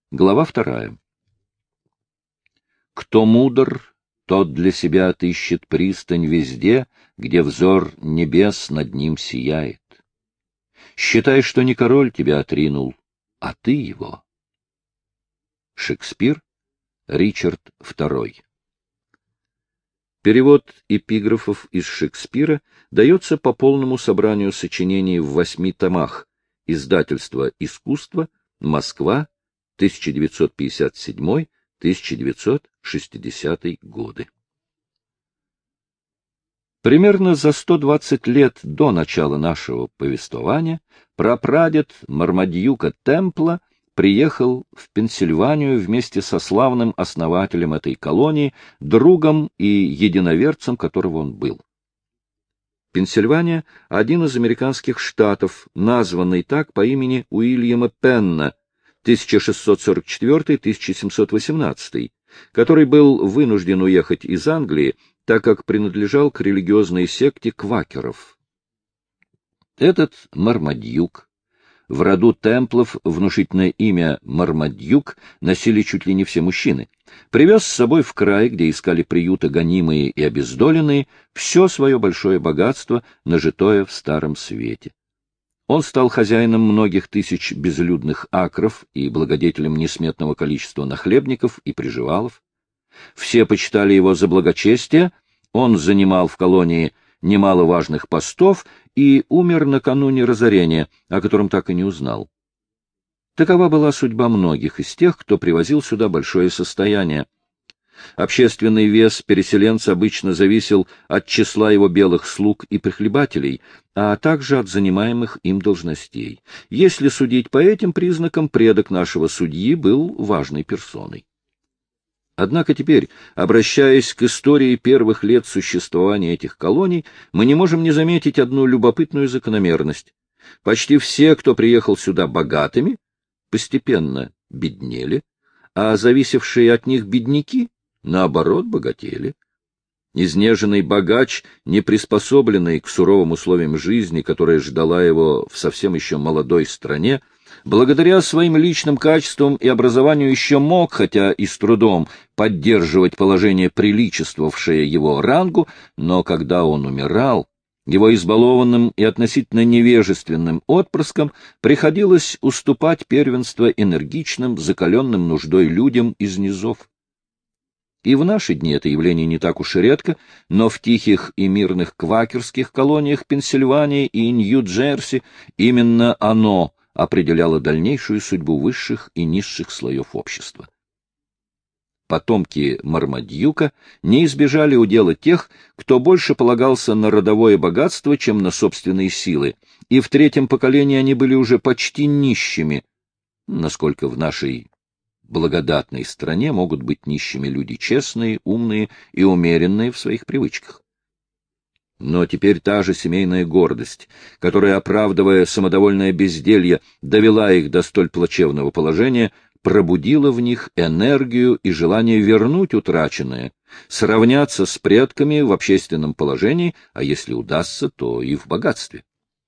Глава 2. Кто мудр, тот для себя отыщет пристань везде, где взор небес над ним сияет. Считай, что не король тебя отринул, а ты его. Шекспир, Ричард II. Перевод эпиграфов из Шекспира дается по полному собранию сочинений в 8 томах. Издательство «Искусство», Москва, 1957-1960 годы. Примерно за 120 лет до начала нашего повествования прапрадед Мармадьюка Темпла приехал в Пенсильванию вместе со славным основателем этой колонии, другом и единоверцем которого он был. Пенсильвания — один из американских штатов, названный так по имени Уильяма Пенна, 1644-1718, который был вынужден уехать из Англии, так как принадлежал к религиозной секте квакеров. Этот Мармадьюк, в роду Темплов внушительное имя Мармадьюк носили чуть ли не все мужчины, привез с собой в край, где искали приюта гонимые и обездоленные, все свое большое богатство, нажитое в Старом Свете. Он стал хозяином многих тысяч безлюдных акров и благодетелем несметного количества нахлебников и приживалов. Все почитали его за благочестие, он занимал в колонии немало важных постов и умер накануне разорения, о котором так и не узнал. Такова была судьба многих из тех, кто привозил сюда большое состояние. Общественный вес переселенца обычно зависел от числа его белых слуг и прихлебателей, а также от занимаемых им должностей. Если судить по этим признакам, предок нашего судьи был важной персоной. Однако теперь, обращаясь к истории первых лет существования этих колоний, мы не можем не заметить одну любопытную закономерность. Почти все, кто приехал сюда богатыми, постепенно беднели, а зависевшие от них бедняки, наоборот, богатели. Изнеженный богач, не приспособленный к суровым условиям жизни, которая ждала его в совсем еще молодой стране, благодаря своим личным качествам и образованию еще мог, хотя и с трудом, поддерживать положение, приличествовавшее его рангу, но когда он умирал, его избалованным и относительно невежественным отпрыскам приходилось уступать первенство энергичным, закаленным нуждой людям из низов. И в наши дни это явление не так уж и редко, но в тихих и мирных квакерских колониях Пенсильвании и Нью-Джерси именно оно определяло дальнейшую судьбу высших и низших слоев общества. Потомки Мармадьюка не избежали удела тех, кто больше полагался на родовое богатство, чем на собственные силы, и в третьем поколении они были уже почти нищими, насколько в нашей благодатной стране могут быть нищими люди честные, умные и умеренные в своих привычках. Но теперь та же семейная гордость, которая, оправдывая самодовольное безделье, довела их до столь плачевного положения, пробудила в них энергию и желание вернуть утраченное, сравняться с предками в общественном положении, а если удастся, то и в богатстве.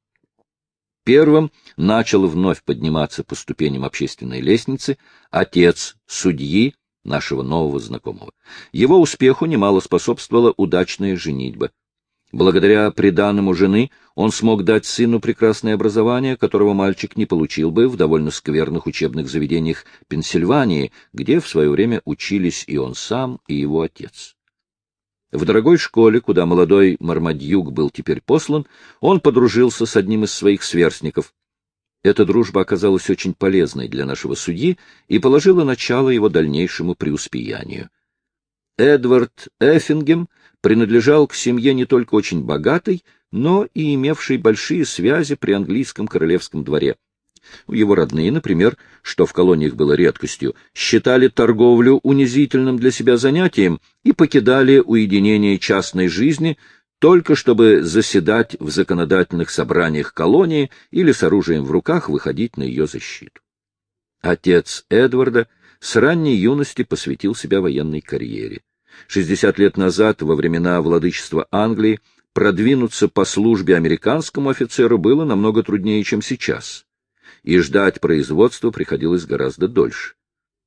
Первым начал вновь подниматься по ступеням общественной лестницы отец судьи, нашего нового знакомого. Его успеху немало способствовала удачная женитьба. Благодаря приданному жены он смог дать сыну прекрасное образование, которого мальчик не получил бы в довольно скверных учебных заведениях Пенсильвании, где в свое время учились и он сам, и его отец. В дорогой школе, куда молодой Мармадьюк был теперь послан, он подружился с одним из своих сверстников. Эта дружба оказалась очень полезной для нашего судьи и положила начало его дальнейшему преуспеянию. Эдвард Эффингем принадлежал к семье не только очень богатой, но и имевшей большие связи при английском королевском дворе. Его родные, например, что в колониях было редкостью, считали торговлю унизительным для себя занятием и покидали уединение частной жизни, только чтобы заседать в законодательных собраниях колонии или с оружием в руках выходить на ее защиту. Отец Эдварда с ранней юности посвятил себя военной карьере. 60 лет назад, во времена владычества Англии, продвинуться по службе американскому офицеру было намного труднее, чем сейчас, и ждать производства приходилось гораздо дольше.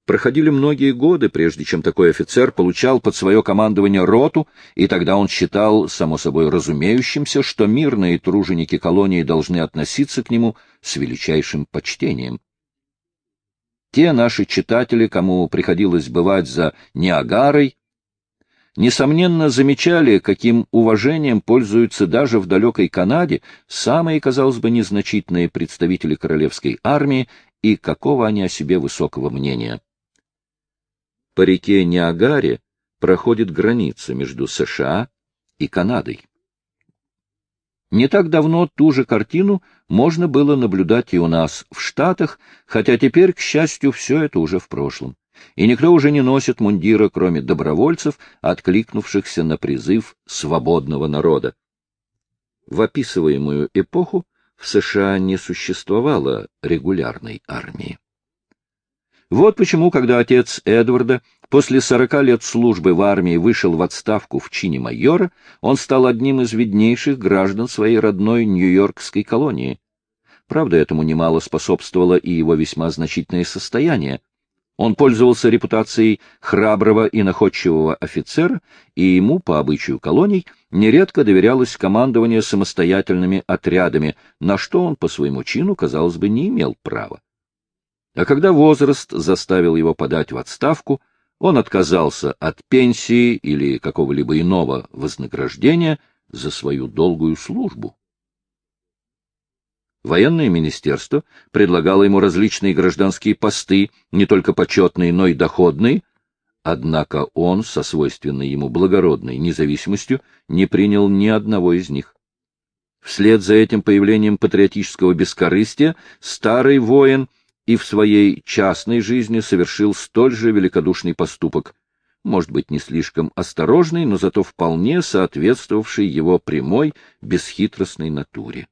проходили многие годы, прежде чем такой офицер получал под свое командование роту, и тогда он считал, само собой разумеющимся, что мирные труженики колонии должны относиться к нему с величайшим почтением. Те наши читатели, кому приходилось бывать за Ниагарой, несомненно, замечали, каким уважением пользуются даже в далекой Канаде самые, казалось бы, незначительные представители королевской армии и какого они о себе высокого мнения. По реке Ниагаре проходит граница между США и Канадой. Не так давно ту же картину можно было наблюдать и у нас в Штатах, хотя теперь, к счастью, все это уже в прошлом. И никто уже не носит мундира, кроме добровольцев, откликнувшихся на призыв свободного народа. В описываемую эпоху в США не существовало регулярной армии. Вот почему, когда отец Эдварда после 40 лет службы в армии вышел в отставку в чине майора, он стал одним из виднейших граждан своей родной нью-йоркской колонии. Правда, этому немало способствовало и его весьма значительное состояние. Он пользовался репутацией храброго и находчивого офицера, и ему, по обычаю колоний, нередко доверялось командование самостоятельными отрядами, на что он по своему чину, казалось бы, не имел права. А когда возраст заставил его подать в отставку, он отказался от пенсии или какого-либо иного вознаграждения за свою долгую службу. Военное министерство предлагало ему различные гражданские посты, не только почетные, но и доходные, однако он, со свойственной ему благородной независимостью, не принял ни одного из них. Вслед за этим появлением патриотического бескорыстия старый воин и в своей частной жизни совершил столь же великодушный поступок, может быть, не слишком осторожный, но зато вполне соответствовавший его прямой, бесхитростной натуре.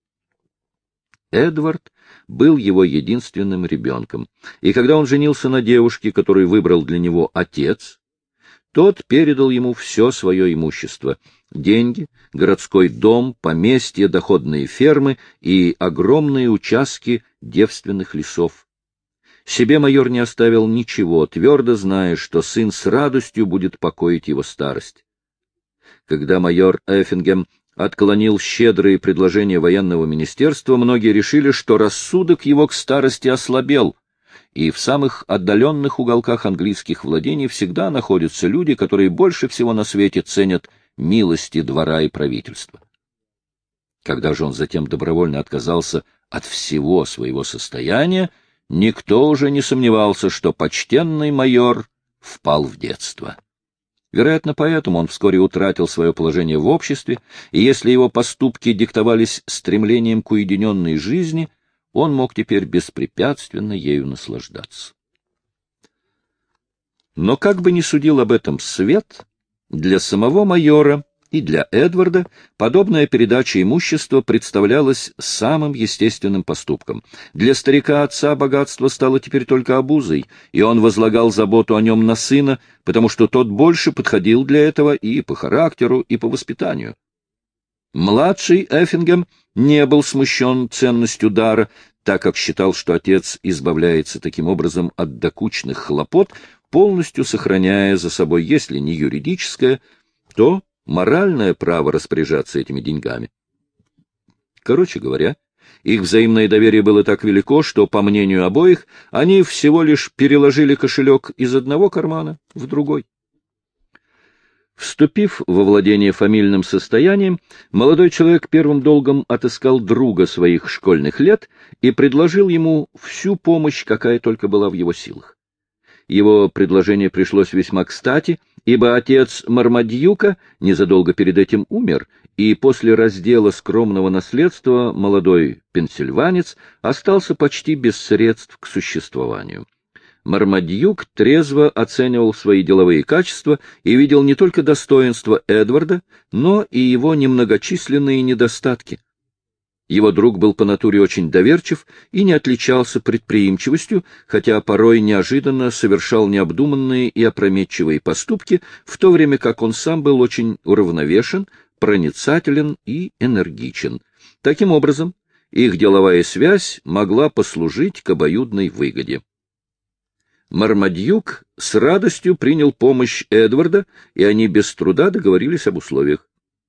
Эдвард был его единственным ребенком, и когда он женился на девушке, которую выбрал для него отец, тот передал ему все свое имущество — деньги, городской дом, поместья, доходные фермы и огромные участки девственных лесов. Себе майор не оставил ничего, твердо зная, что сын с радостью будет покоить его старость. Когда майор Эффингем отклонил щедрые предложения военного министерства, многие решили, что рассудок его к старости ослабел, и в самых отдаленных уголках английских владений всегда находятся люди, которые больше всего на свете ценят милости двора и правительства. Когда же он затем добровольно отказался от всего своего состояния, никто уже не сомневался, что почтенный майор впал в детство. Вероятно, поэтому он вскоре утратил свое положение в обществе, и если его поступки диктовались стремлением к уединенной жизни, он мог теперь беспрепятственно ею наслаждаться. Но как бы ни судил об этом свет, для самого майора и для Эдварда подобная передача имущества представлялась самым естественным поступком. Для старика-отца богатство стало теперь только обузой, и он возлагал заботу о нем на сына, потому что тот больше подходил для этого и по характеру, и по воспитанию. Младший Эффингем не был смущен ценностью дара, так как считал, что отец избавляется таким образом от докучных хлопот, полностью сохраняя за собой, если не юридическое, то моральное право распоряжаться этими деньгами. Короче говоря, их взаимное доверие было так велико, что, по мнению обоих, они всего лишь переложили кошелек из одного кармана в другой. Вступив во владение фамильным состоянием, молодой человек первым долгом отыскал друга своих школьных лет и предложил ему всю помощь, какая только была в его силах. Его предложение пришлось весьма кстати, ибо отец Мармадьюка незадолго перед этим умер, и после раздела скромного наследства молодой пенсильванец остался почти без средств к существованию. Мармадьюк трезво оценивал свои деловые качества и видел не только достоинства Эдварда, но и его немногочисленные недостатки. Его друг был по натуре очень доверчив и не отличался предприимчивостью, хотя порой неожиданно совершал необдуманные и опрометчивые поступки, в то время как он сам был очень уравновешен, проницателен и энергичен. Таким образом, их деловая связь могла послужить к обоюдной выгоде. Мармадьюк с радостью принял помощь Эдварда, и они без труда договорились об условиях.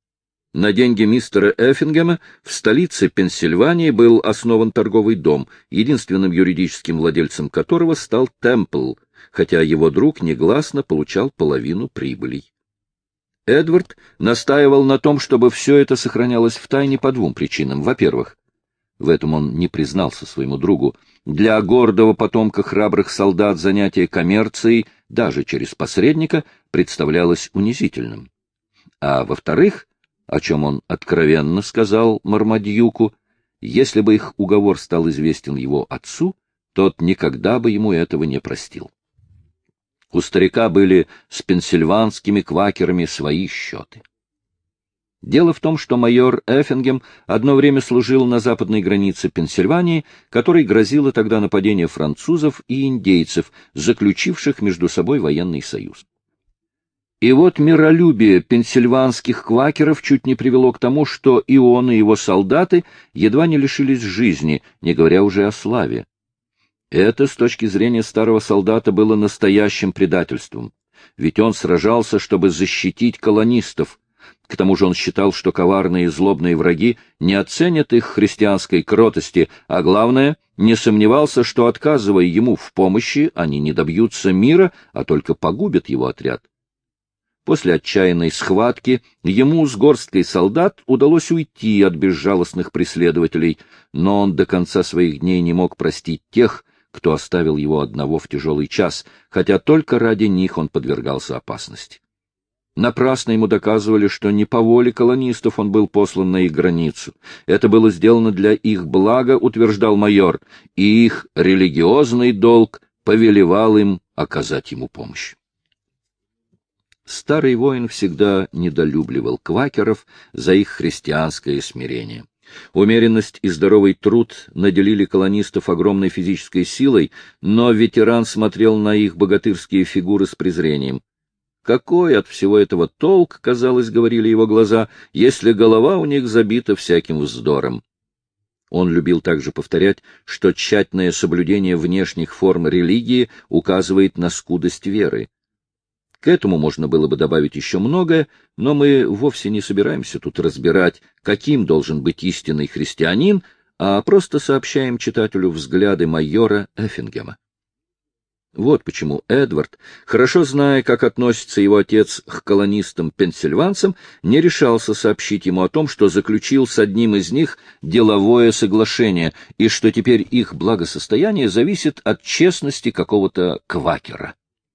На деньги мистера Эффингема в столице Пенсильвании был основан торговый дом, единственным юридическим владельцем которого стал Темпл, хотя его друг негласно получал половину прибылей. Эдвард настаивал на том, чтобы все это сохранялось в тайне по двум причинам. Во-первых, в этом он не признался своему другу, для гордого потомка храбрых солдат занятие коммерцией, даже через посредника, представлялось унизительным. А во-вторых, о чем он откровенно сказал Мармадьюку, если бы их уговор стал известен его отцу, тот никогда бы ему этого не простил. У старика были с пенсильванскими квакерами свои счеты. Дело в том, что майор Эффингем одно время служил на западной границе Пенсильвании, которой грозило тогда нападение французов и индейцев, заключивших между собой военный союз. И вот миролюбие пенсильванских квакеров чуть не привело к тому, что и он, и его солдаты едва не лишились жизни, не говоря уже о славе. Это, с точки зрения старого солдата, было настоящим предательством, ведь он сражался, чтобы защитить колонистов. К тому же он считал, что коварные и злобные враги не оценят их христианской кротости, а главное, не сомневался, что, отказывая ему в помощи, они не добьются мира, а только погубят его отряд. После отчаянной схватки ему с горсткой солдат удалось уйти от безжалостных преследователей, но он до конца своих дней не мог простить тех, кто оставил его одного в тяжелый час, хотя только ради них он подвергался опасности. Напрасно ему доказывали, что не по воле колонистов он был послан на их границу. Это было сделано для их блага, утверждал майор, и их религиозный долг повелевал им оказать ему помощь. Старый воин всегда недолюбливал квакеров за их христианское смирение. Умеренность и здоровый труд наделили колонистов огромной физической силой, но ветеран смотрел на их богатырские фигуры с презрением. Какой от всего этого толк, казалось, говорили его глаза, если голова у них забита всяким вздором. Он любил также повторять, что тщательное соблюдение внешних форм религии указывает на скудость веры. К этому можно было бы добавить еще многое, но мы вовсе не собираемся тут разбирать, каким должен быть истинный христианин, а просто сообщаем читателю взгляды майора Эффингема. Вот почему Эдвард, хорошо зная, как относится его отец к колонистам-пенсильванцам, не решался сообщить ему о том, что заключил с одним из них деловое соглашение, и что теперь их благосостояние зависит от честности какого-то квакера.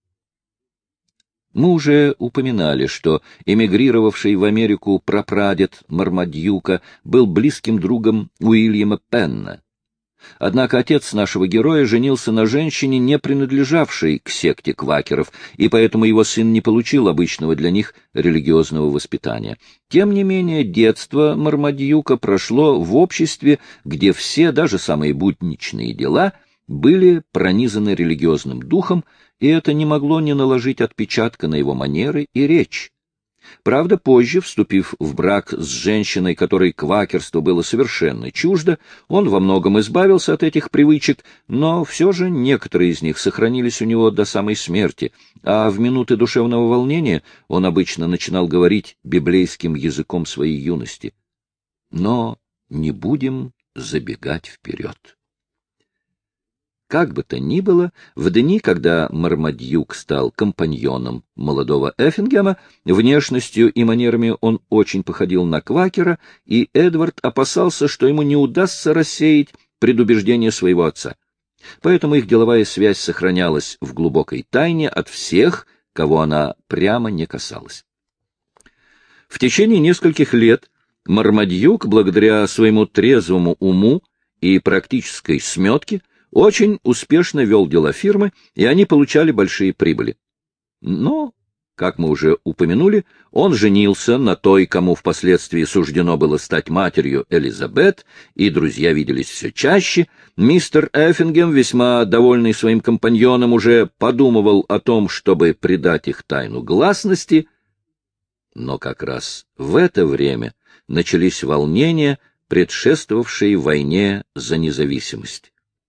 Мы уже упоминали, что эмигрировавший в Америку прапрадед Мармадьюка был близким другом Уильяма Пенна. Однако отец нашего героя женился на женщине, не принадлежавшей к секте квакеров, и поэтому его сын не получил обычного для них религиозного воспитания. Тем не менее, детство Мармадьюка прошло в обществе, где все, даже самые будничные дела, были пронизаны религиозным духом, и это не могло не наложить отпечатка на его манеры и речь. Правда, позже, вступив в брак с женщиной, которой квакерство было совершенно чуждо, он во многом избавился от этих привычек, но все же некоторые из них сохранились у него до самой смерти, а в минуты душевного волнения он обычно начинал говорить библейским языком своей юности. Но не будем забегать вперед. Как бы то ни было, в дни, когда Мармадьюк стал компаньоном молодого Эффингема, внешностью и манерами он очень походил на квакера, и Эдвард опасался, что ему не удастся рассеять предубеждение своего отца. Поэтому их деловая связь сохранялась в глубокой тайне от всех, кого она прямо не касалась. В течение нескольких лет Мармадьюк, благодаря своему трезвому уму и практической сметке, очень успешно вел дела фирмы, и они получали большие прибыли. Но, как мы уже упомянули, он женился на той, кому впоследствии суждено было стать матерью Элизабет, и друзья виделись все чаще. Мистер Эффингем, весьма довольный своим компаньоном, уже подумывал о том, чтобы придать их тайну гласности, но как раз в это время начались волнения, предшествовавшие войне за независимость.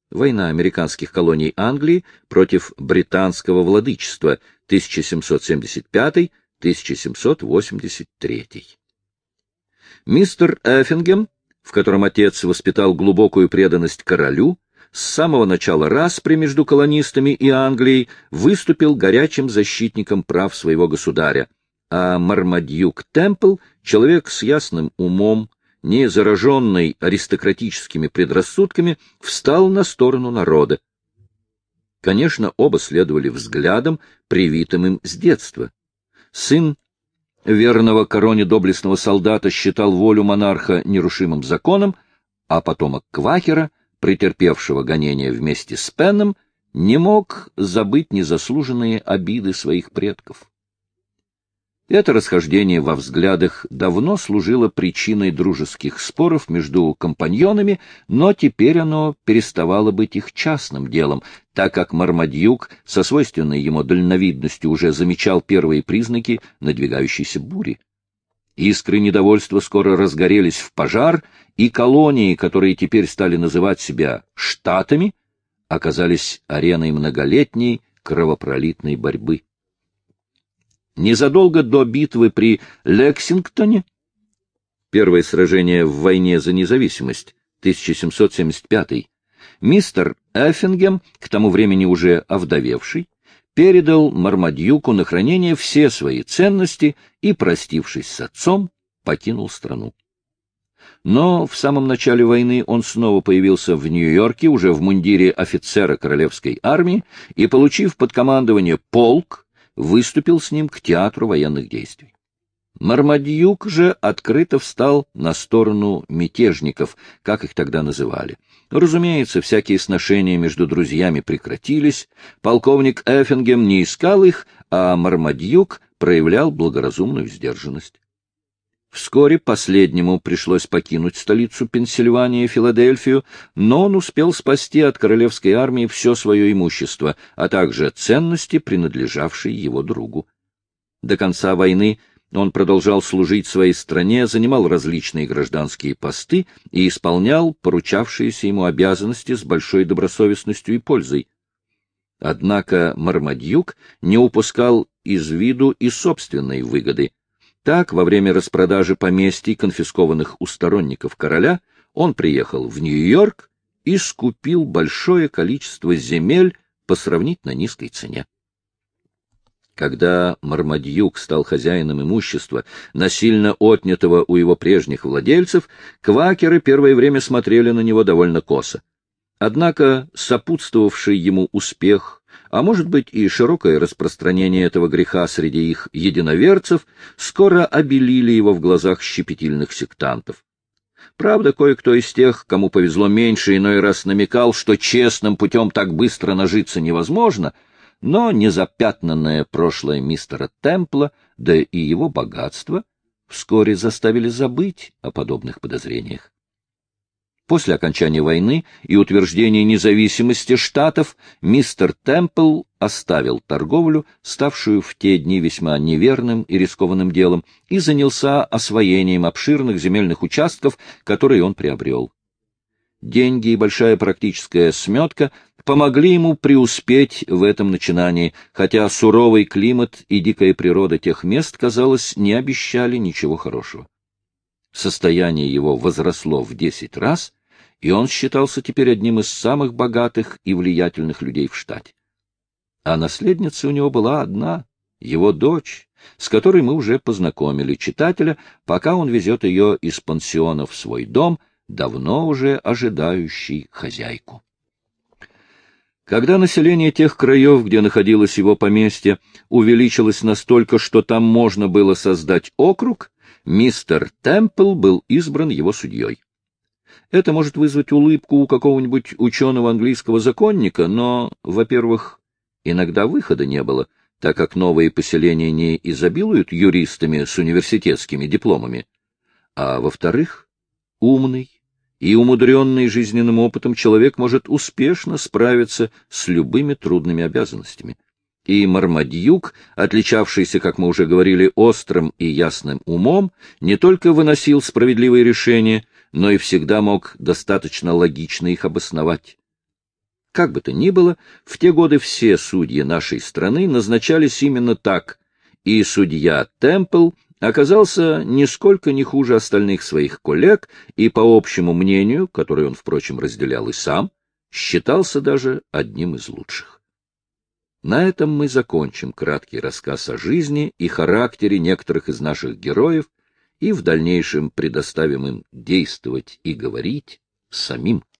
Война американских колоний Англии против британского владычества 1775-1783. Мистер Эффингем, в котором отец воспитал глубокую преданность королю, с самого начала распри между колонистами и Англией выступил горячим защитником прав своего государя, а Мармадьюк Темпл, человек с ясным умом, не зараженный аристократическими предрассудками, встал на сторону народа. Конечно, оба следовали взглядам, привитым им с детства. Сын верного короне доблестного солдата считал волю монарха нерушимым законом, а потомок квакера, претерпевшего гонения вместе с Пенном, не мог забыть незаслуженные обиды своих предков. Это расхождение во взглядах давно служило причиной дружеских споров между компаньонами, но теперь оно переставало быть их частным делом, так как Мармадьюк со свойственной ему дальновидностью уже замечал первые признаки надвигающейся бури. Искры недовольства скоро разгорелись в пожар, и колонии, которые теперь стали называть себя штатами, оказались ареной многолетней кровопролитной борьбы. Незадолго до битвы при Лексингтоне, первое сражение в войне за независимость, 1775, мистер Эффингем, к тому времени уже овдовевший, передал Мармадьюку на хранение все свои ценности и, простившись с отцом, покинул страну. Но в самом начале войны он снова появился в Нью-Йорке, уже в мундире офицера королевской армии, и, получив под командование полк, выступил с ним к театру военных действий. Мармадьюк же открыто встал на сторону мятежников, как их тогда называли. Разумеется, всякие сношения между друзьями прекратились, полковник Эффингем не искал их, а Мармадьюк проявлял благоразумную сдержанность. Вскоре последнему пришлось покинуть столицу Пенсильвании, Филадельфию, но он успел спасти от королевской армии все свое имущество, а также ценности, принадлежавшие его другу. До конца войны он продолжал служить своей стране, занимал различные гражданские посты и исполнял поручавшиеся ему обязанности с большой добросовестностью и пользой. Однако Мармадьюк не упускал из виду и собственной выгоды. Так, во время распродажи поместий, конфискованных у сторонников короля, он приехал в Нью-Йорк и скупил большое количество земель по сравнительно низкой цене. Когда Мармадьюк стал хозяином имущества, насильно отнятого у его прежних владельцев, квакеры первое время смотрели на него довольно косо. Однако сопутствовавший ему успех, а может быть и широкое распространение этого греха среди их единоверцев, скоро обелили его в глазах щепетильных сектантов. Правда, кое-кто из тех, кому повезло меньше, иной раз намекал, что честным путем так быстро нажиться невозможно, но незапятнанное прошлое мистера Темпла, да и его богатство, вскоре заставили забыть о подобных подозрениях. После окончания войны и утверждения независимости штатов мистер Темпл оставил торговлю, ставшую в те дни весьма неверным и рискованным делом, и занялся освоением обширных земельных участков, которые он приобрел. Деньги и большая практическая сметка помогли ему преуспеть в этом начинании, хотя суровый климат и дикая природа тех мест, казалось, не обещали ничего хорошего. Состояние его возросло в 10 раз, и он считался теперь одним из самых богатых и влиятельных людей в штате. А наследница у него была одна, его дочь, с которой мы уже познакомили читателя, пока он везет ее из пансиона в свой дом, давно уже ожидающий хозяйку. Когда население тех краев, где находилось его поместье, увеличилось настолько, что там можно было создать округ, мистер Темпл был избран его судьей. Это может вызвать улыбку у какого-нибудь ученого английского законника, но, во-первых, иногда выхода не было, так как новые поселения не изобилуют юристами с университетскими дипломами, а, во-вторых, умный и умудренный жизненным опытом человек может успешно справиться с любыми трудными обязанностями. И Мармадьюк, отличавшийся, как мы уже говорили, острым и ясным умом, не только выносил справедливые решения, но и всегда мог достаточно логично их обосновать. Как бы то ни было, в те годы все судьи нашей страны назначались именно так, и судья Темпл оказался нисколько не хуже остальных своих коллег и, по общему мнению, которое он, впрочем, разделял и сам, считался даже одним из лучших. На этом мы закончим краткий рассказ о жизни и характере некоторых из наших героев и в дальнейшем предоставим им действовать и говорить самим.